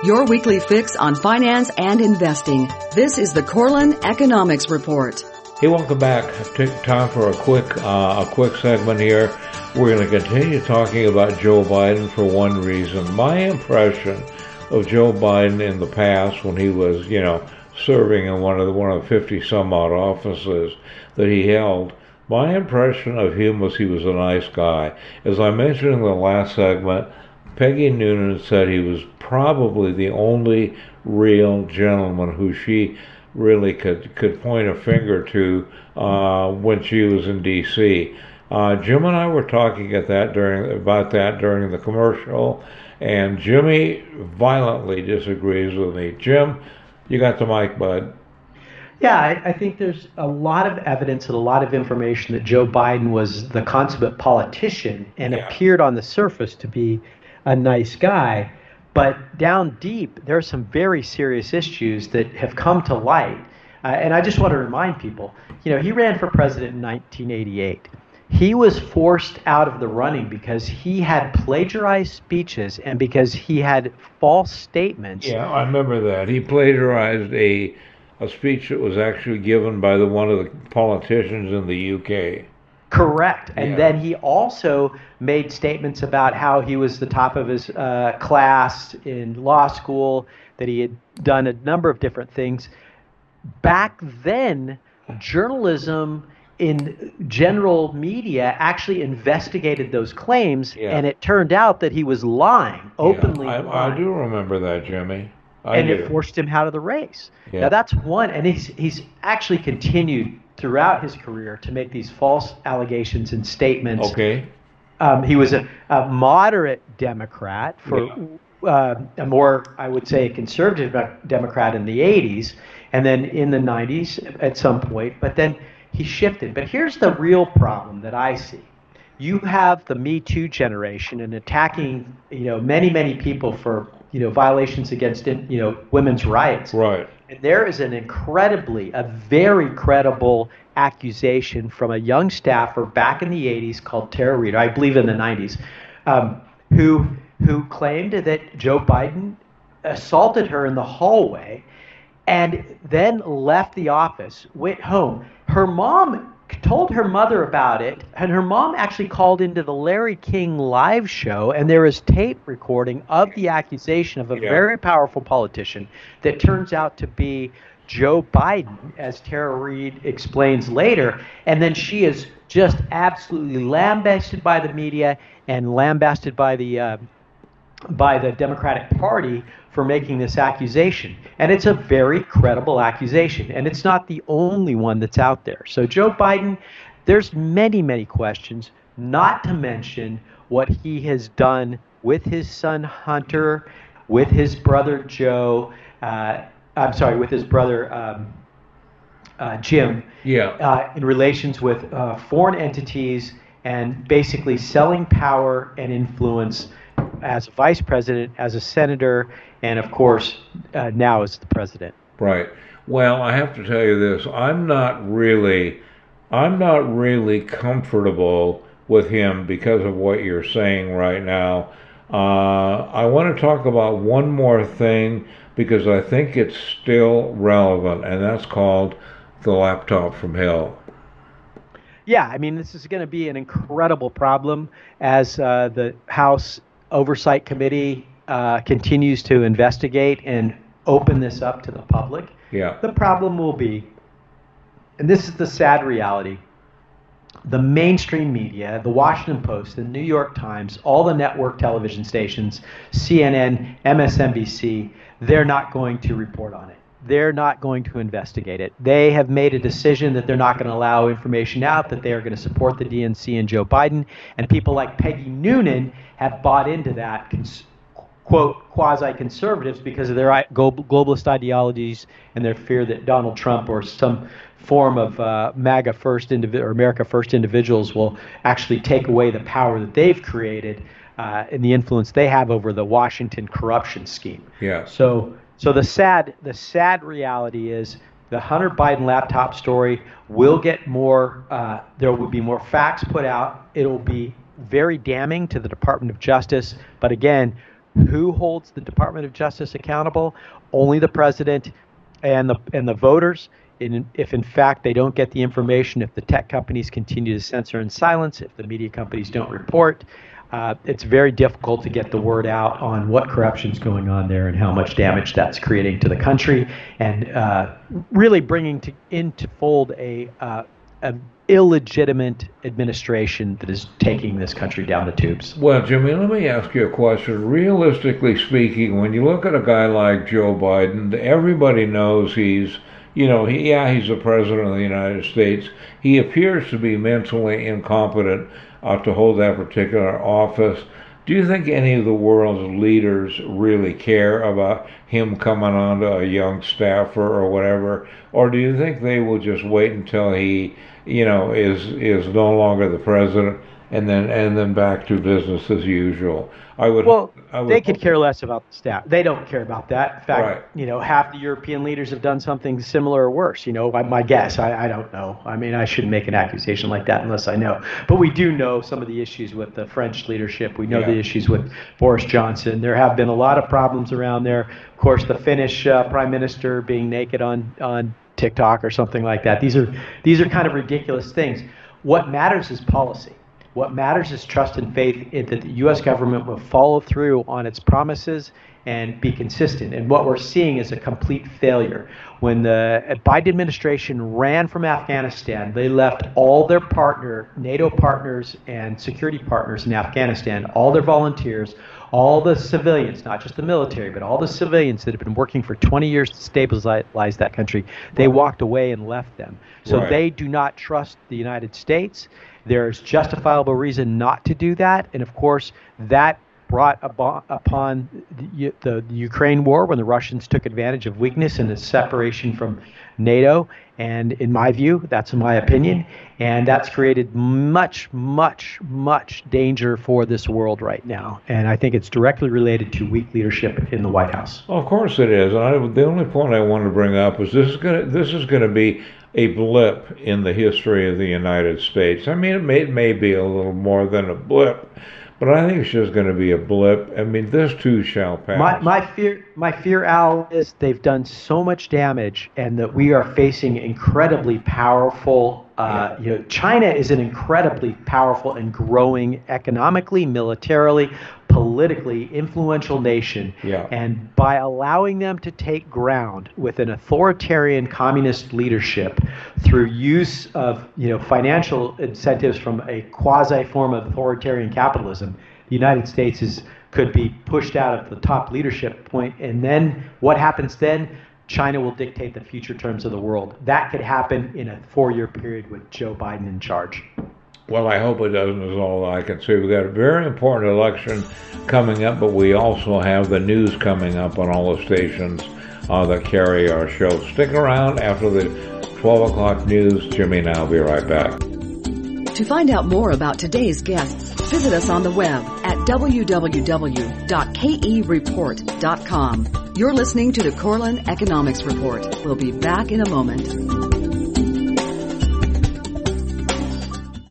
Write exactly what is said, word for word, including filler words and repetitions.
your weekly fix on finance and investing. This is the Corlin Economics Report. Hey, welcome back. Take time for a quick, uh, a quick segment here. We're going to continue talking about Joe Biden for one reason. My impression of Joe Biden in the past, when he was, you know, serving in one of the one of the fifty some odd offices that he held, my impression of him was he was a nice guy. As I mentioned in the last segment, Peggy Noonan said he was probably the only real gentleman who she really could could point a finger to uh, when she was in D C. Uh, Jim and I were talking at that during about that during the commercial, and Jimmy violently disagrees with me. Jim, you got the mic, bud. Yeah, I, I think there's a lot of evidence and a lot of information that Joe Biden was the consummate politician and Yeah. appeared on the surface to be a nice guy. But down deep, there are some very serious issues that have come to light. Uh, and I just want to remind people, you know, he ran for president in nineteen eighty-eight. He was forced out of the running because he had plagiarized speeches and because he had false statements. Yeah, I remember that. He plagiarized a a speech that was actually given by the one of the politicians in the U K. Correct. And Yeah. then he also made statements about how he was the top of his uh, class in law school, that he had done a number of different things. Back then, journalism in general media actually investigated those claims, Yeah. and it turned out that he was lying, openly Yeah, I, lying. I do remember that, Jimmy. I and do. it forced him out of the race. Yeah. Now that's one, and he's he's actually continued throughout his career to make these false allegations and statements. Okay. Um, he was a, a moderate Democrat for Yeah. uh, a more, I would say, conservative Democrat in the eighties, and then in the nineties at some point. But then he shifted. But here's the real problem that I see. You have the Me Too generation and attacking, you know, many, many people for, you know, violations against, you know, women's rights. Right. And there is an incredibly, a very credible accusation from a young staffer back in the eighties called Tara Reid, I believe in the nineties, um, who who claimed that Joe Biden assaulted her in the hallway and then left the office, went home. Her mom told her mother about it, and her mom actually called into the Larry King live show, and there is tape recording of the accusation of a Yeah. very powerful politician that turns out to be Joe Biden, as Tara Reid explains later. And then she is just absolutely lambasted by the media and lambasted by the uh, by the Democratic Party for making this accusation. And it's a very credible accusation, and it's not the only one that's out there. So Joe Biden, there's many, many questions, not to mention what he has done with his son Hunter, with his brother Joe, uh, I'm sorry, with his brother um, uh, Jim, Yeah. uh, in relations with uh, foreign entities and basically selling power and influence as a vice president, as a senator, and of course, uh, now as the president. Right. Well, I have to tell you this. I'm not really, I'm not really comfortable with him because of what you're saying right now. Uh, I want to talk about one more thing because I think it's still relevant, and that's called the laptop from hell. Yeah, I mean, this is going to be an incredible problem as uh, the House Oversight Committee uh, continues to investigate and open this up to the public. Yeah. The problem will be, and this is the sad reality, the mainstream media, the Washington Post, the New York Times, all the network television stations, C N N, M S N B C, they're not going to report on it. They're not going to investigate it. They have made a decision that they're not going to allow information out, that they are going to support the D N C and Joe Biden. And people like Peggy Noonan have bought into that, cons- quote, quasi-conservatives because of their i- globalist ideologies and their fear that Donald Trump or some form of uh, MAGA first indivi- or America first individuals will actually take away the power that they've created uh, and the influence they have over the Washington corruption scheme. Yeah. So, so the sad, the sad reality is the Hunter Biden laptop story will get more. Uh, there will be more facts put out. It will be very damning to the Department of Justice. But again, Who holds the Department of Justice accountable? Only the president and the and the voters. In, if in fact they don't get the information, if the tech companies continue to censor and silence, if the media companies don't report, uh, it's very difficult to get the word out on what corruption is going on there and how much damage that's creating to the country, and uh, really bringing to, into fold a, uh, a illegitimate administration that is taking this country down the tubes. Well, Jimmy, let me ask you a question. Realistically speaking, when you look at a guy like Joe Biden, everybody knows he's You know, he, yeah, he's the president of the United States. He appears to be mentally incompetent uh, to hold that particular office. Do you think any of the world's leaders really care about him coming on to a young staffer or whatever? Or do you think they will just wait until he, you know, is is no longer the president and then and then back to business as usual? I would. Well, I would they could care less about the staff. They don't care about that. In fact, right. you know, half the European leaders have done something similar or worse. You know, my guess. I, I don't know. I mean, I shouldn't make an accusation like that unless I know. But we do know some of the issues with the French leadership. We know yeah. the issues with Boris Johnson. There have been a lot of problems around there. Of course, the Finnish uh, prime minister being naked on on TikTok or something like that. These are these are kind of ridiculous things. What matters is policy. What matters is trust and faith in that the U S government will follow through on its promises and be consistent. And what we're seeing is a complete failure. When the Biden administration ran from Afghanistan, they left all their partner, NATO partners and security partners in Afghanistan, all their volunteers, all the civilians, not just the military, but all the civilians that have been working for twenty years to stabilize that country, they walked away and left them. So right. they do not trust the United States. There's justifiable reason not to do that. And of course, that brought upon the, the, the Ukraine war when the Russians took advantage of weakness and the separation from NATO. And in my view, that's my opinion. And that's created much, much, much danger for this world right now. And I think it's directly related to weak leadership in the White House. Well, of course it is. And I, the only point I want to bring up is this is going to, this is going to be a blip in the history of the United States. I mean, it may, it may be a little more than a blip, but I think it's just going to be a blip. I mean, this too shall pass. My, my fear, my fear, Al, is they've done so much damage, and that we are facing incredibly powerful. Uh, you know, China is an incredibly powerful and growing economically, militarily, politically influential nation. Yeah. And by allowing them to take ground with an authoritarian communist leadership through use of, you know, financial incentives from a quasi form of authoritarian capitalism, the United States is could be pushed out of the top leadership point. And then what happens then? China will dictate the future terms of the world. That could happen in a four-year period with Joe Biden in charge. Well, I hope it doesn't, is all I can say. We've got a very important election coming up, but we also have the news coming up on all the stations uh, that carry our show. Stick around after the twelve o'clock news. Jimmy and I will be right back. To find out more about today's guests, visit us on the web at w w w dot k e report dot com. You're listening to the Korelin Economics Report. We'll be back in a moment.